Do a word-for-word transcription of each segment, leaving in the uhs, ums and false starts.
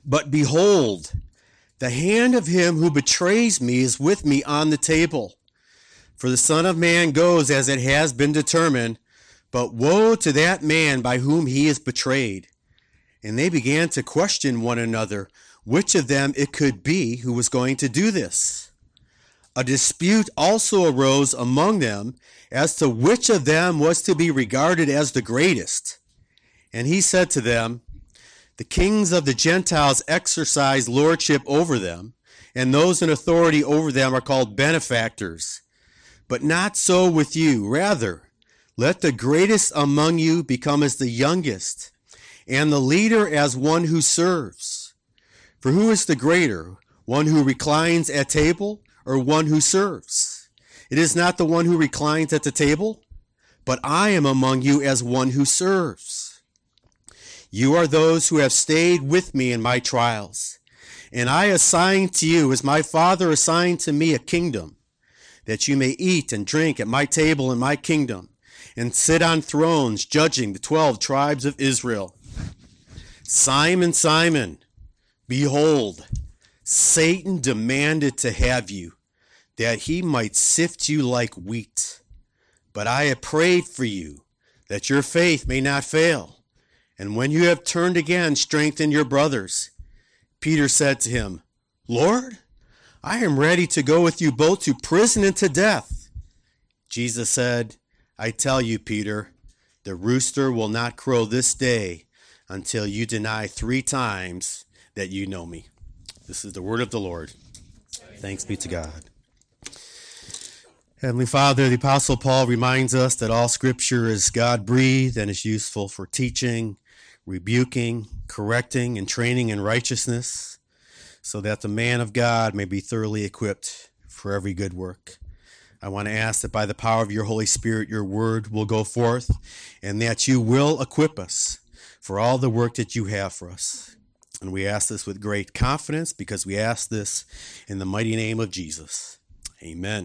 But behold, the hand of him who betrays me is with me on the table. For the Son of Man goes as it has been determined, but woe to that man by whom he is betrayed. And they began to question one another, which of them it could be who was going to do this. A dispute also arose among them as to which of them was to be regarded as the greatest. And he said to them, the kings of the Gentiles exercise lordship over them, and those in authority over them are called benefactors. But not so with you. Rather, let the greatest among you become as the youngest, and the leader as one who serves. For who is the greater, one who reclines at table or one who serves? It is not the one who reclines at the table, but I am among you as one who serves. You are those who have stayed with me in my trials, and I assign to you, as my Father assigned to me, a kingdom, that you may eat and drink at my table in my kingdom, and sit on thrones judging the twelve tribes of Israel. Simon, Simon, behold, Satan demanded to have you, that he might sift you like wheat. But I have prayed for you, that your faith may not fail. And when you have turned again, strengthen your brothers. Peter said to him, Lord, I am ready to go with you both to prison and to death. Jesus said, I tell you, Peter, the rooster will not crow this day until you deny three times that you know me. This is the word of the Lord. Thanks be to God. Heavenly Father, the Apostle Paul reminds us that all Scripture is God-breathed and is useful for teaching, rebuking, correcting, and training in righteousness, so that the man of God may be thoroughly equipped for every good work. I want to ask that by the power of your Holy Spirit, your word will go forth, and that you will equip us for all the work that you have for us. And we ask this with great confidence, because we ask this in the mighty name of Jesus. Amen.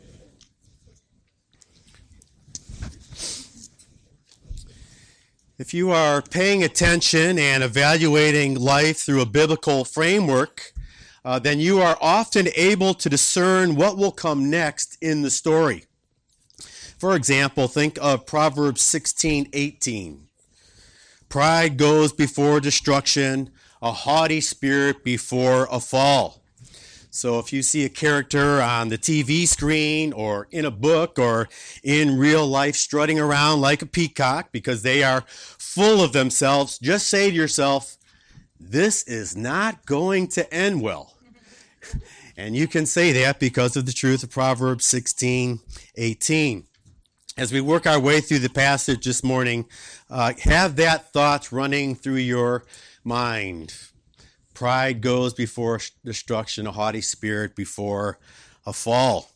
If you are paying attention and evaluating life through a biblical framework, uh, then you are often able to discern what will come next in the story. For example, think of Proverbs sixteen eighteen. Pride goes before destruction, a haughty spirit before a fall. So if you see a character on the T V screen or in a book or in real life strutting around like a peacock because they are full of themselves, just say to yourself, this is not going to end well. And you can say that because of the truth of Proverbs sixteen eighteen. As we work our way through the passage this morning, uh, have that thought running through your mind. Pride goes before destruction, a haughty spirit before a fall.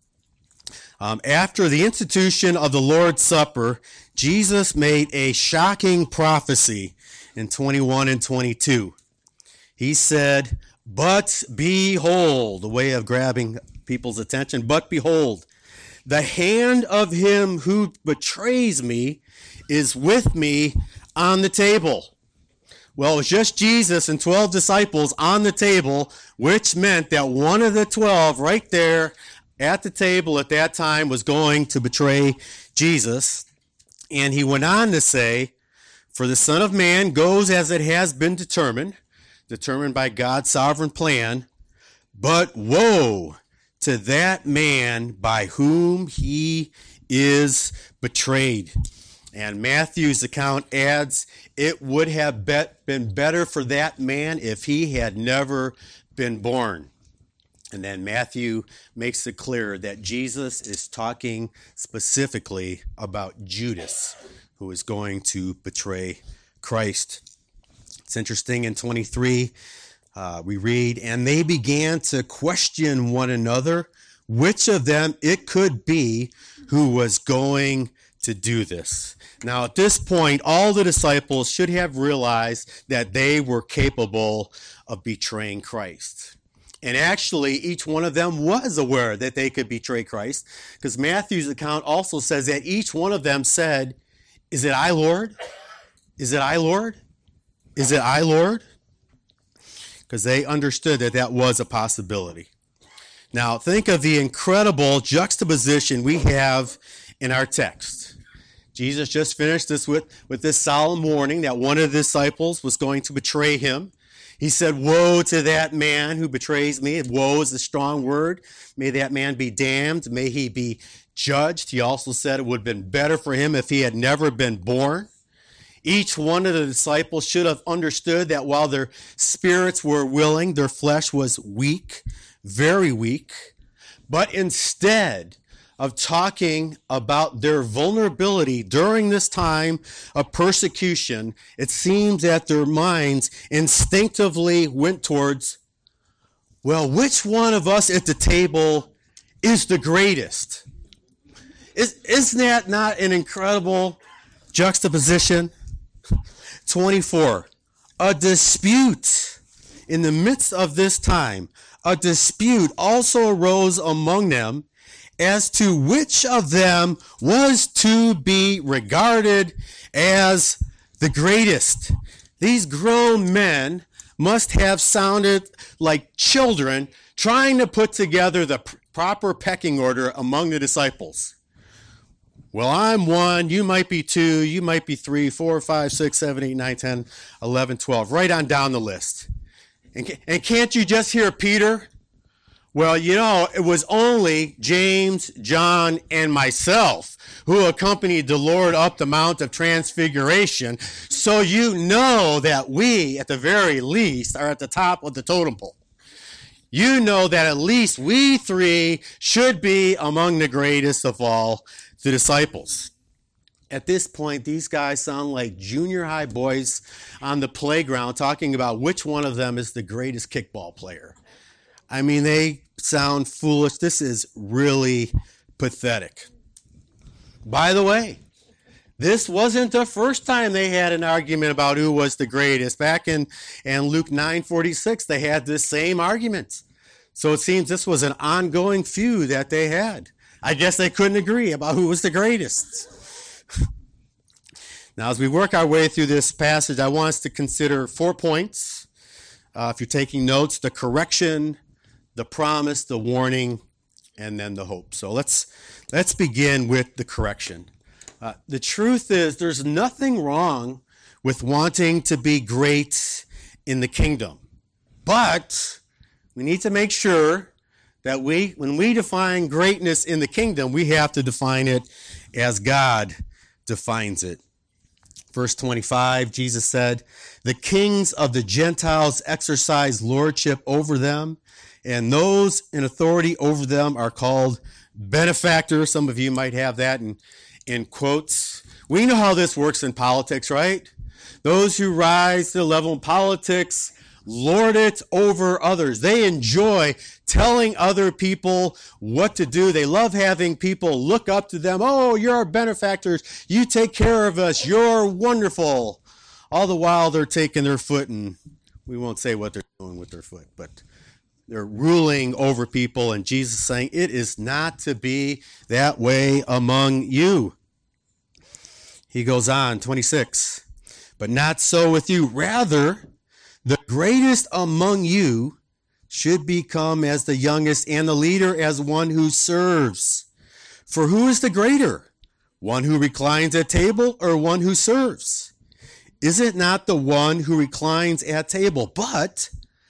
Um, after the institution of the Lord's Supper, Jesus made a shocking prophecy in twenty-one and twenty-two. He said, but behold, a way of grabbing people's attention, but behold, the hand of him who betrays me is with me on the table. Well, it was just Jesus and twelve disciples on the table, which meant that one of the twelve right there at the table at that time was going to betray Jesus. And he went on to say, for the Son of Man goes as it has been determined, determined by God's sovereign plan, but woe to that man by whom he is betrayed. And Matthew's account adds, it would have bet, been better for that man if he had never been born. And then Matthew makes it clear that Jesus is talking specifically about Judas, who is going to betray Christ. It's interesting, in twenty-three, uh, we read, and they began to question one another, which of them it could be who was going to do this. Now, at this point, all the disciples should have realized that they were capable of betraying Christ. And actually, each one of them was aware that they could betray Christ, because Matthew's account also says that each one of them said, is it I, Lord? Is it I, Lord? Is it I, Lord? because they understood that that was a possibility. Now, think of the incredible juxtaposition we have in our text. Jesus just finished this with, with this solemn warning that one of the disciples was going to betray him. He said, woe to that man who betrays me. Woe is a strong word. May that man be damned. May he be judged. He also said it would have been better for him if he had never been born. Each one of the disciples should have understood that while their spirits were willing, their flesh was weak, very weak. But instead of talking about their vulnerability during this time of persecution, it seems that their minds instinctively went towards, well, which one of us at the table is the greatest? Is, isn't that not an incredible juxtaposition? twenty-four, a dispute. In the midst of this time, a dispute also arose among them as to which of them was to be regarded as the greatest. These grown men must have sounded like children trying to put together the pr- proper pecking order among the disciples. Well, I'm one, you might be two, you might be three, four, five, six, seven, eight, nine, ten, eleven, twelve, right on down the list. And, and can't you just hear Peter? Well, you know, it was only James, John, and myself who accompanied the Lord up the Mount of Transfiguration. So you know that we, at the very least, are at the top of the totem pole. You know that at least we three should be among the greatest of all the disciples. At this point, these guys sound like junior high boys on the playground talking about which one of them is the greatest kickball player. I mean, they sound foolish. This is really pathetic. By the way, this wasn't the first time they had an argument about who was the greatest. Back in, in Luke nine forty-six, they had this same argument. So it seems this was an ongoing feud that they had. I guess they couldn't agree about who was the greatest. Now, as we work our way through this passage, I want us to consider four points. Uh, if you're taking notes, the correction, the promise, the warning, and then the hope. So let's let's begin with the correction. Uh, the truth is, there's nothing wrong with wanting to be great in the kingdom. But we need to make sure that we, when we define greatness in the kingdom, we have to define it as God defines it. Verse twenty-five, Jesus said, the kings of the Gentiles exercise lordship over them, and those in authority over them are called benefactors. Some of you might have that in, in quotes. We know how this works in politics, right? Those who rise to the level in politics lord it over others. They enjoy telling other people what to do. They love having people look up to them. Oh, you're our benefactors. You take care of us. You're wonderful. All the while they're taking their foot, and we won't say what they're doing with their foot, but they're ruling over people. And Jesus is saying it is not to be that way among you. He goes on, twenty-six, but not so with you. Rather, the greatest among you should become as the youngest, and the leader as one who serves. For who is the greater? One who reclines at table or one who serves? Is it not the one who reclines at table? But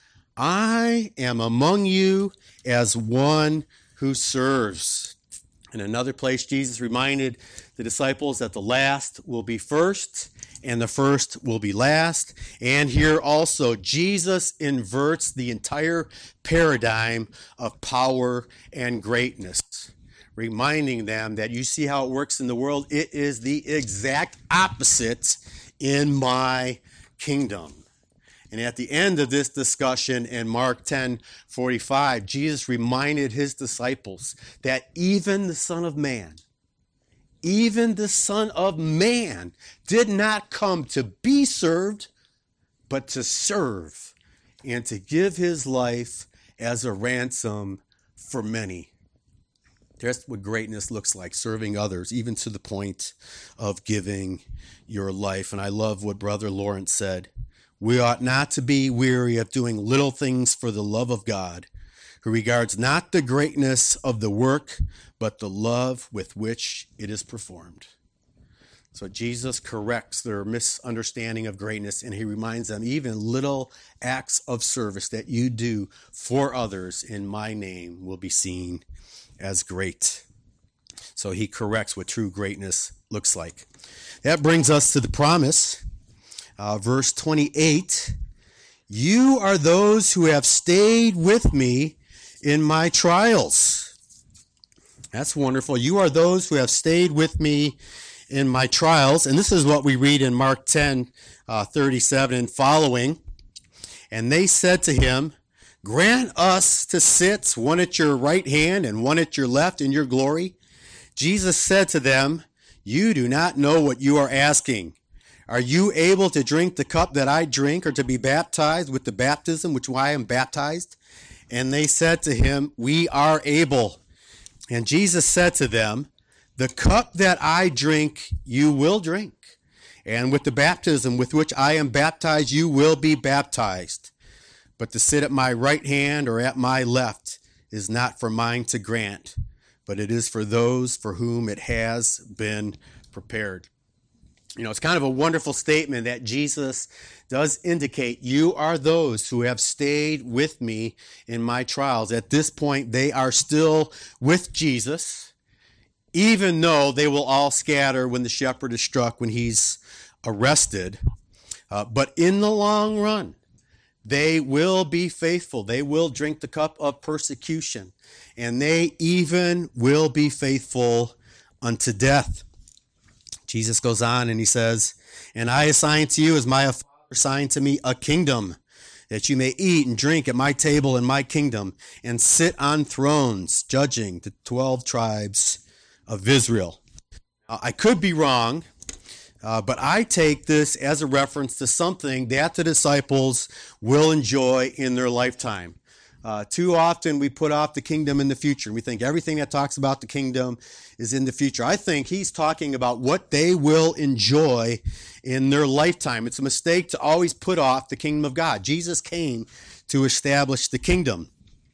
I am among you as one who serves. In another place, Jesus reminded the disciples that the last will be first and the first will be last. And here also, Jesus inverts the entire paradigm of power and greatness, reminding them that you see how it works in the world. It is the exact opposite in my kingdom. And at the end of this discussion in Mark ten forty-five, Jesus reminded his disciples that even the Son of Man, even the Son of Man did not come to be served, but to serve and to give his life as a ransom for many. That's what greatness looks like, serving others, even to the point of giving your life. And I love what Brother Lawrence said. We ought not to be weary of doing little things for the love of God, who regards not the greatness of the work, but the love with which it is performed. So Jesus corrects their misunderstanding of greatness, and he reminds them, even little acts of service that you do for others in my name will be seen as great. So he corrects what true greatness looks like. That brings us to the promise. Uh, verse twenty-eight, you are those who have stayed with me in my trials. That's wonderful. You are those who have stayed with me in my trials. And this is what we read in Mark ten, uh, thirty-seven and following. And they said to him, grant us to sit one at your right hand and one at your left in your glory. Jesus said to them, you do not know what you are asking. Are you able to drink the cup that I drink, or to be baptized with the baptism which I am baptized? And they said to him, we are able. And Jesus said to them, the cup that I drink, you will drink. And with the baptism with which I am baptized, you will be baptized. But to sit at my right hand or at my left is not for mine to grant, but it is for those for whom it has been prepared. You know, it's kind of a wonderful statement that Jesus does indicate, you are those who have stayed with me in my trials. At this point, they are still with Jesus, even though they will all scatter when the shepherd is struck, when he's arrested. Uh, but in the long run, they will be faithful. They will drink the cup of persecution, and they even will be faithful unto death. Jesus goes on and he says, and I assign to you, as my Father assigned to me, a kingdom, that you may eat and drink at my table in my kingdom, and sit on thrones, judging the twelve tribes of Israel. Now, I could be wrong, uh, but I take this as a reference to something that the disciples will enjoy in their lifetime. Uh, too often we put off the kingdom in the future. We think everything that talks about the kingdom is in the future. I think he's talking about what they will enjoy in their lifetime. It's a mistake to always put off the kingdom of God. Jesus came to establish the kingdom.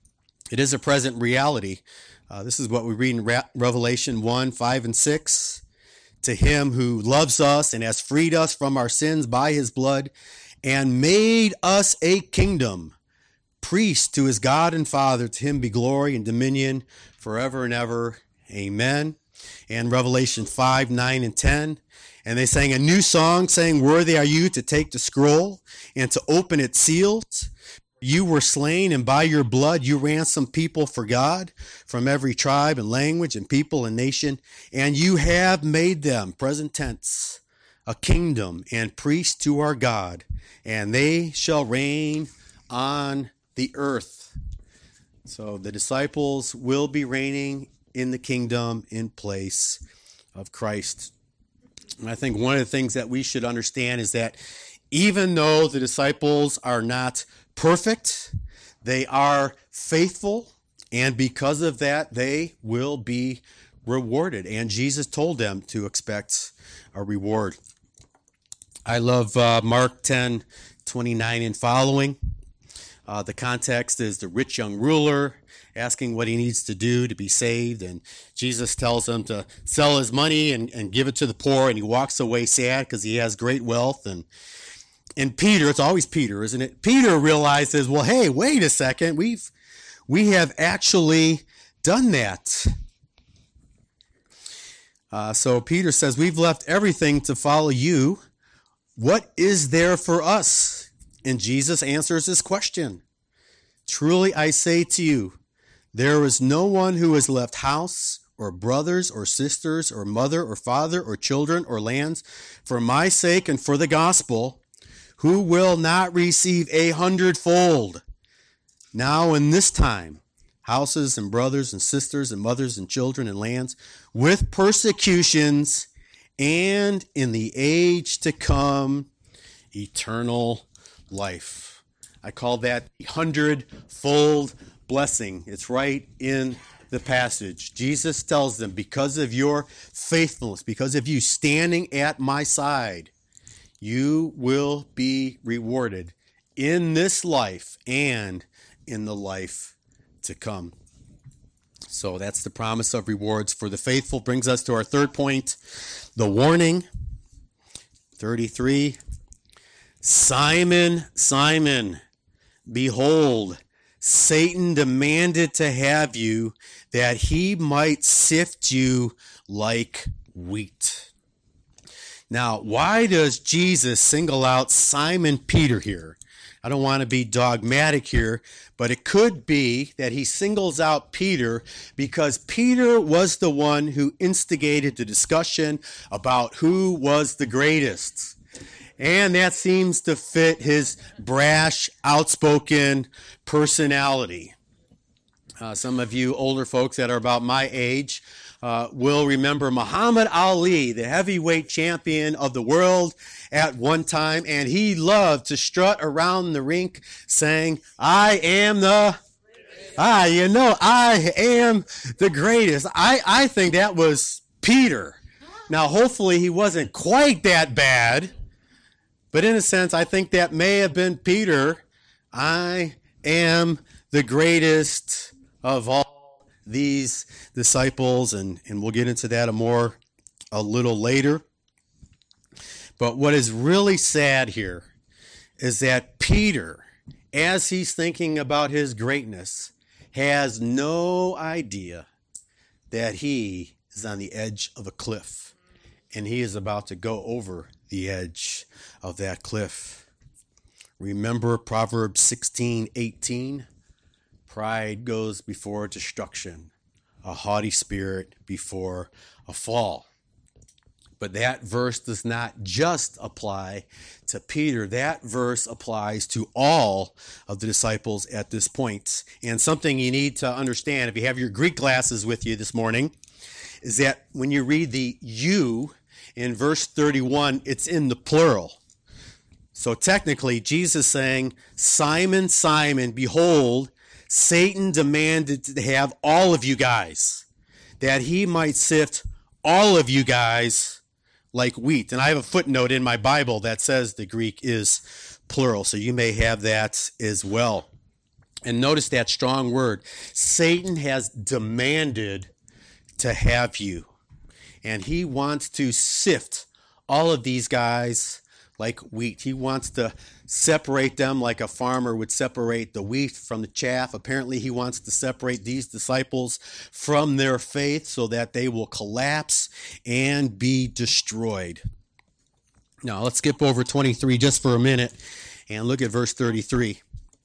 It is a present reality. Uh, this is what we read in Re- Revelation one, five, and six. To him who loves us and has freed us from our sins by his blood and made us a kingdom, priest to his God and Father, to him be glory and dominion forever and ever. Amen. And Revelation five, nine, and ten. And they sang a new song, saying, worthy are you to take the scroll and to open its seals. You were slain, and by your blood you ransomed people for God from every tribe and language and people and nation. And you have made them, present tense, a kingdom and priests to our God. And they shall reign on the earth. So the disciples will be reigning in the kingdom in place of Christ. And I think one of the things that we should understand is that even though the disciples are not perfect, they are faithful, and because of that, they will be rewarded. And Jesus told them to expect a reward. I love uh, Mark ten, twenty-nine and following. Uh, the context is the rich young ruler asking what he needs to do to be saved. And Jesus tells him to sell his money and, and give it to the poor. And he walks away sad because he has great wealth. And and Peter, it's always Peter, isn't it? Peter realizes, well, hey, wait a second. We've, we have actually done that. Uh, so Peter says, we've left everything to follow you. What is there for us? And Jesus answers this question. Truly I say to you, there is no one who has left house or brothers or sisters or mother or father or children or lands for my sake and for the gospel, who will not receive a hundredfold now in this time, houses and brothers and sisters and mothers and children and lands, with persecutions, and in the age to come, eternal life. I call that the hundredfold blessing. It's right in the passage. Jesus tells them, because of your faithfulness, because of you standing at my side, You will be rewarded in this life and in the life to come. So that's the promise of rewards for the faithful. Brings us to our third point, the warning. thirty-three. Simon, Simon, behold, Satan demanded to have you that he might sift you like wheat. Now, why does Jesus single out Simon Peter here? I don't want to be dogmatic here, but it could be that he singles out Peter because Peter was the one who instigated the discussion about who was the greatest. And that seems to fit his brash, outspoken personality. Uh, some of you older folks that are about my age uh, will remember Muhammad Ali, the heavyweight champion of the world at one time, and he loved to strut around the rink saying, I am the, ah, you know, I am the greatest. I, I think that was Peter. Now, hopefully he wasn't quite that bad, but in a sense, I think that may have been Peter. I am the greatest of all these disciples, and, and we'll get into that a more a little later. But what is really sad here is that Peter, as he's thinking about his greatness, has no idea that he is on the edge of a cliff, and he is about to go over the edge of that cliff. Remember Proverbs sixteen eighteen? Pride goes before destruction, a haughty spirit before a fall. But that verse does not just apply to Peter. That verse applies to all of the disciples at this point. And something you need to understand, if you have your Greek glasses with you this morning, is that when you read the you in verse thirty-one, it's in the plural. So technically, Jesus is saying, Simon, Simon, behold, Satan demanded to have all of you guys, that he might sift all of you guys like wheat. And I have a footnote in my Bible that says the Greek is plural, so you may have that as well. And notice that strong word. Satan has demanded to have you. And he wants to sift all of these guys like wheat. He wants to separate them like a farmer would separate the wheat from the chaff. Apparently, he wants to separate these disciples from their faith so that they will collapse and be destroyed. Now, let's skip over twenty-three just for a minute and look at verse thirty-three.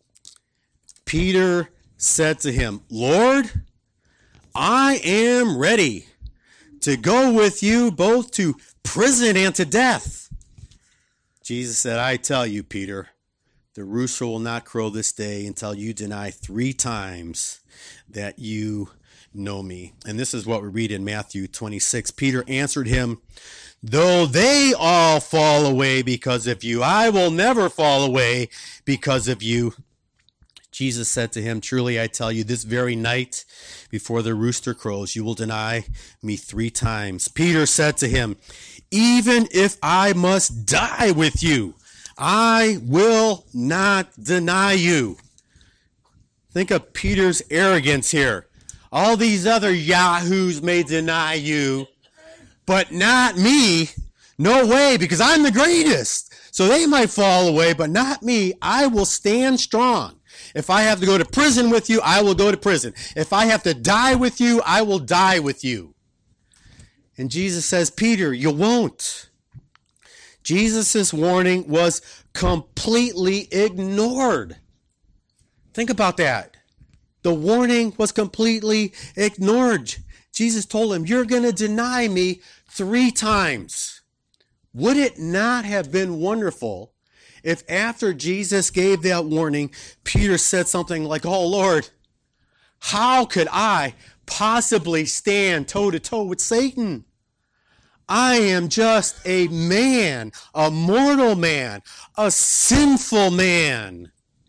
Peter said to him, Lord, I am ready to go with you both to prison and to death. Jesus said, I tell you, Peter, the rooster will not crow this day until you deny three times that you know me. And this is what we read in Matthew twenty-six. Peter answered him, though they all fall away because of you, I will never fall away because of you. Jesus said to him, truly I tell you, this very night before the rooster crows, you will deny me three times. Peter said to him, even if I must die with you, I will not deny you. Think of Peter's arrogance here. All these other yahoos may deny you, but not me. No way, because I'm the greatest. So they might fall away, but not me. I will stand strong. If I have to go to prison with you, I will go to prison. If I have to die with you, I will die with you. And Jesus says, Peter, you won't. Jesus' warning was completely ignored. Think about that. The warning was completely ignored. Jesus told him, you're going to deny me three times. Would it not have been wonderful if after Jesus gave that warning, Peter said something like, oh, Lord, how could I possibly stand toe-to-toe with Satan? I am just a man, a mortal man, a sinful man.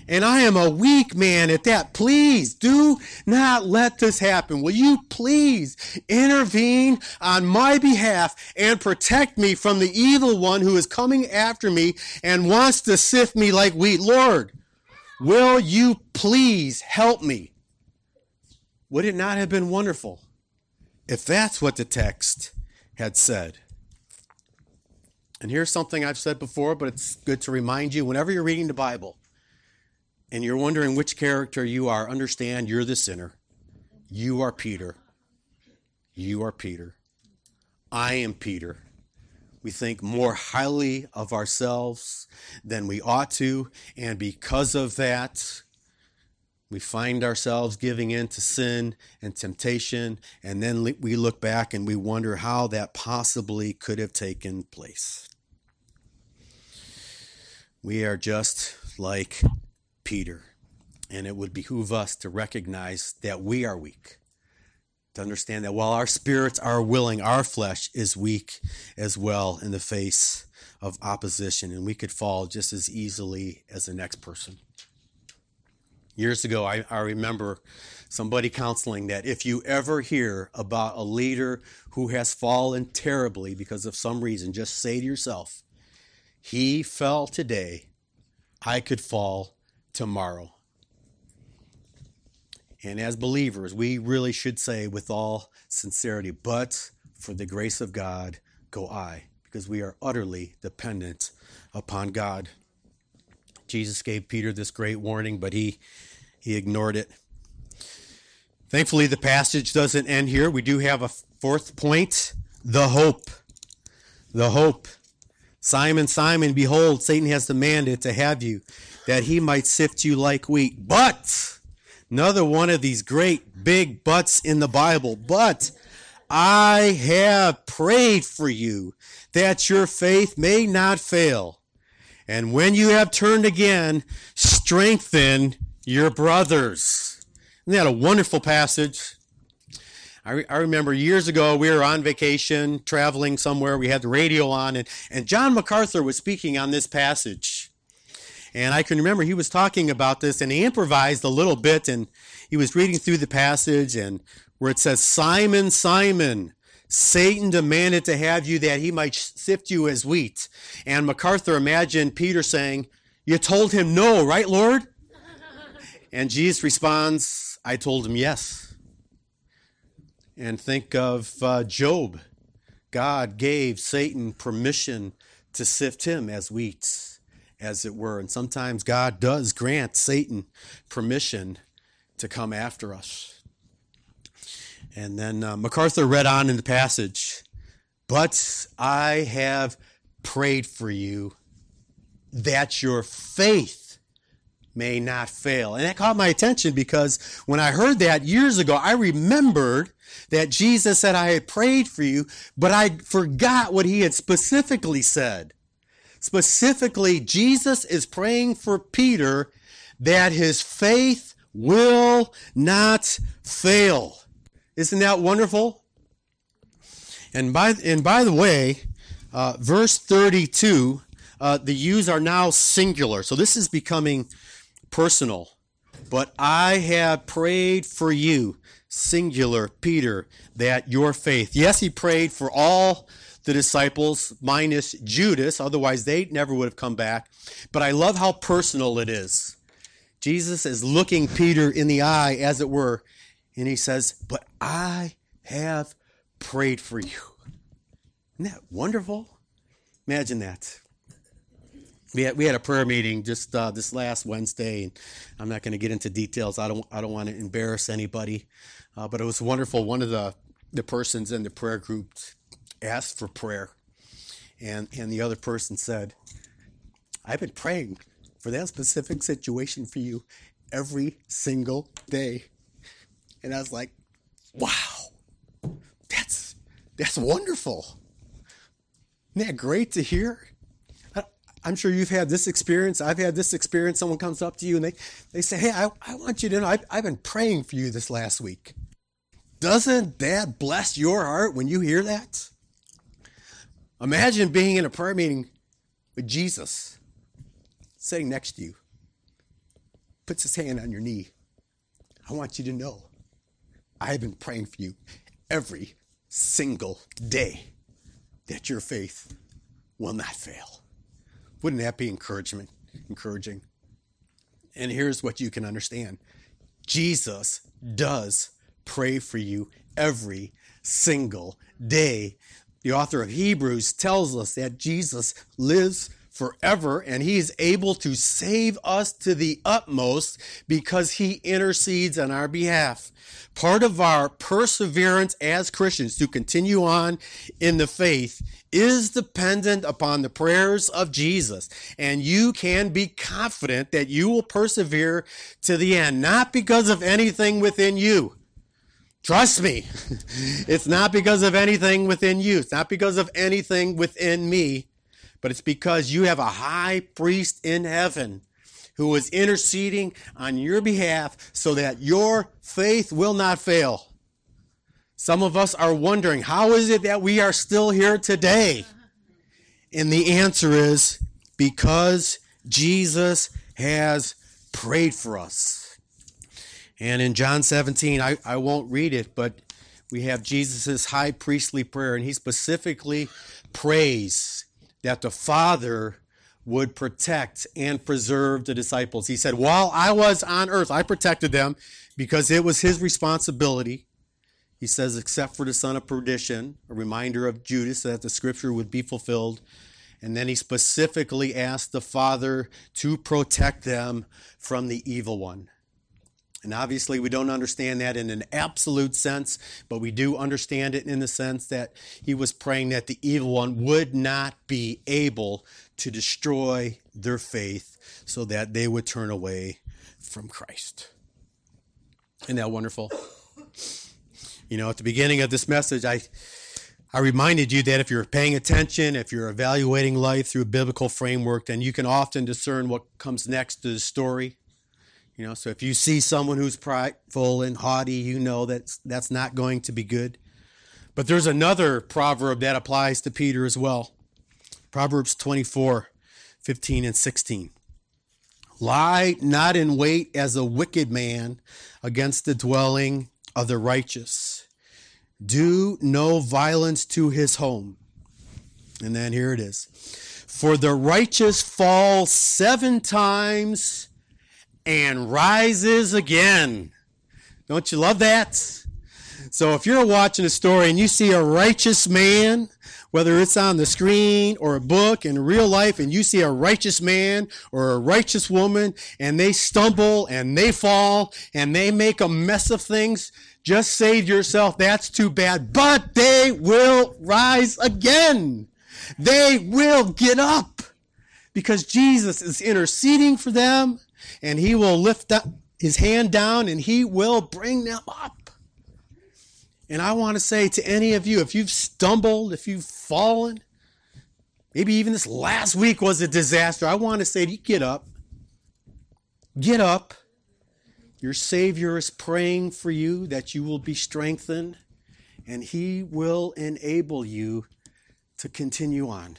And I am a weak man at that. Please do not let this happen. Will you please intervene on my behalf and protect me from the evil one who is coming after me and wants to sift me like wheat? Lord, will you please help me? Would it not have been wonderful if that's what the text had said? And here's something I've said before, but it's good to remind you. Whenever you're reading the Bible and you're wondering which character you are, understand you're the sinner. You are Peter. You are Peter. I am Peter. We think more highly of ourselves than we ought to, and because of that, we find ourselves giving in to sin and temptation, and then we look back and we wonder how that possibly could have taken place. We are just like Peter, and it would behoove us to recognize that we are weak, to understand that while our spirits are willing, our flesh is weak as well in the face of opposition, and we could fall just as easily as the next person. Years ago, I, I remember somebody counseling that if you ever hear about a leader who has fallen terribly because of some reason, just say to yourself, he fell today, I could fall tomorrow. And as believers, we really should say with all sincerity, but for the grace of God go I, because we are utterly dependent upon God. Jesus gave Peter this great warning, but he, he ignored it. Thankfully, the passage doesn't end here. We do have a fourth point, the hope. The hope. Simon, Simon, behold, Satan has demanded to have you, that he might sift you like wheat. But, another one of these great big buts in the Bible, but I have prayed for you, that your faith may not fail. And when you have turned again, strengthen your brothers. Isn't that a wonderful passage? I, re- I remember years ago, we were on vacation, traveling somewhere. We had the radio on, and, and John MacArthur was speaking on this passage. And I can remember he was talking about this, and he improvised a little bit, and he was reading through the passage, and where it says, Simon, Simon, Satan demanded to have you that he might sift you as wheat. And MacArthur imagined Peter saying, you told him no, right, Lord? And Jesus responds, I told him yes. And think of uh, Job. God gave Satan permission to sift him as wheat, as it were. And sometimes God does grant Satan permission to come after us. And then uh, MacArthur read on in the passage, but I have prayed for you that your faith may not fail. And that caught my attention because when I heard that years ago, I remembered that Jesus said, I had prayed for you, but I forgot what he had specifically said. Specifically, Jesus is praying for Peter that his faith will not fail. Isn't that wonderful? And by, and by the way, uh, verse thirty-two, uh, the yous are now singular. So this is becoming personal. But I have prayed for you, singular, Peter, that your faith. Yes, he prayed for all the disciples minus Judas. Otherwise, they never would have come back. But I love how personal it is. Jesus is looking Peter in the eye, as it were, and he says, but I have prayed for you. Isn't that wonderful? Imagine that. We had, we had a prayer meeting just uh, this last Wednesday, and I'm not going to get into details. I don't I don't want to embarrass anybody, uh, but it was wonderful. One of the, the persons in the prayer group asked for prayer, and, and the other person said, I've been praying for that specific situation for you every single day. And I was like, wow, that's that's wonderful. Isn't that great to hear? I'm sure you've had this experience. I've had this experience. Someone comes up to you and they, they say, hey, I, I want you to know, I've, I've been praying for you this last week. Doesn't that bless your heart when you hear that? Imagine being in a prayer meeting with Jesus sitting next to you. puts his hand on your knee, I want you to know I have been praying for you every single day that your faith will not fail. Wouldn't that be encouragement, encouraging? And here's what you can understand. Jesus does pray for you every single day. The author of Hebrews tells us that Jesus lives forever, and he is able to save us to the utmost because he intercedes on our behalf. Part of our perseverance as Christians to continue on in the faith is dependent upon the prayers of Jesus. And you can be confident that you will persevere to the end, not because of anything within you. Trust me, it's not because of anything within you. It's not because of anything within me, but it's because you have a high priest in heaven who is interceding on your behalf so that your faith will not fail. Some of us are wondering, how is it that we are still here today? And the answer is because Jesus has prayed for us. And in John seventeen, I, I won't read it, but we have Jesus' high priestly prayer, and he specifically prays that the Father would protect and preserve the disciples. He said, while I was on earth, I protected them because it was his responsibility. He says, except for the son of perdition, a reminder of Judas that the scripture would be fulfilled. And then he specifically asked the Father to protect them from the evil one. And obviously we don't understand that in an absolute sense, but we do understand it in the sense that he was praying that the evil one would not be able to destroy their faith so that they would turn away from Christ. Isn't that wonderful? You know, at the beginning of this message, I I reminded you that if you're paying attention, if you're evaluating life through a biblical framework, then you can often discern what comes next to the story. You know, so if you see someone who's prideful and haughty, you know that that's not going to be good. But there's another proverb that applies to Peter as well. Proverbs twenty-four, fifteen and sixteen. Lie not in wait as a wicked man against the dwelling of the righteous. Do no violence to his home. And then here it is. For the righteous falls seven times and rises again. Don't you love that? So if you're watching a story and you see a righteous man, whether it's on the screen or a book in real life, and you see a righteous man or a righteous woman, and they stumble and they fall and they make a mess of things, just save yourself. That's too bad. But they will rise again. They will get up because Jesus is interceding for them, and he will lift up his hand down and he will bring them up. And I want to say to any of you, if you've stumbled, if you've fallen, maybe even this last week was a disaster, I want to say to you, get up. Get up. Your Savior is praying for you that you will be strengthened, and he will enable you to continue on.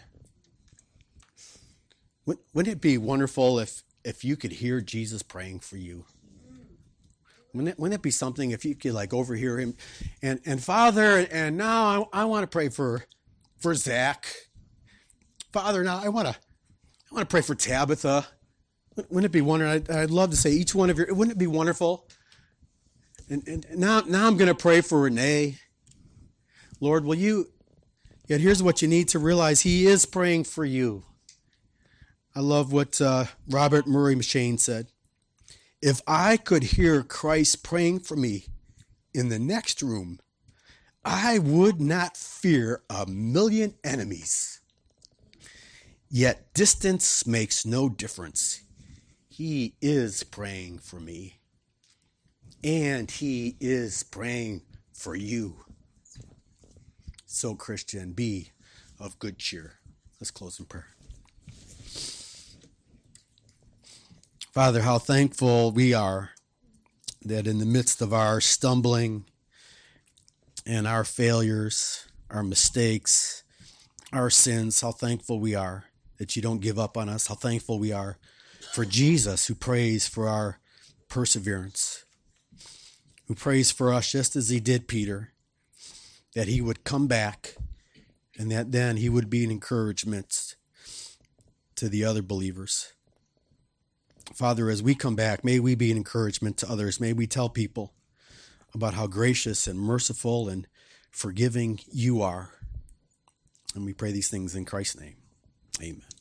Wouldn't it be wonderful if, if you could hear Jesus praying for you? Wouldn't it, wouldn't it be something if you could like overhear him? And and Father, and now I, I want to pray for for Zach. Father, now I want to I want to pray for Tabitha. Wouldn't it be wonderful? I'd, I'd love to say each one of your. Wouldn't it be wonderful? And, and now now I'm going to pray for Renee. Lord, will you? Yet here's what you need to realize: he is praying for you. I love what uh, Robert Murray M'Cheyne said. If I could hear Christ praying for me in the next room, I would not fear a million enemies. Yet distance makes no difference. He is praying for me, and he is praying for you. So, Christian, be of good cheer. Let's close in prayer. Father, how thankful we are that in the midst of our stumbling and our failures, our mistakes, our sins, how thankful we are that you don't give up on us. How thankful we are for Jesus, who prays for our perseverance, who prays for us just as he did Peter, that he would come back and that then he would be an encouragement to the other believers. Father, as we come back, may we be an encouragement to others. May we tell people about how gracious and merciful and forgiving you are. And we pray these things in Christ's name. Amen.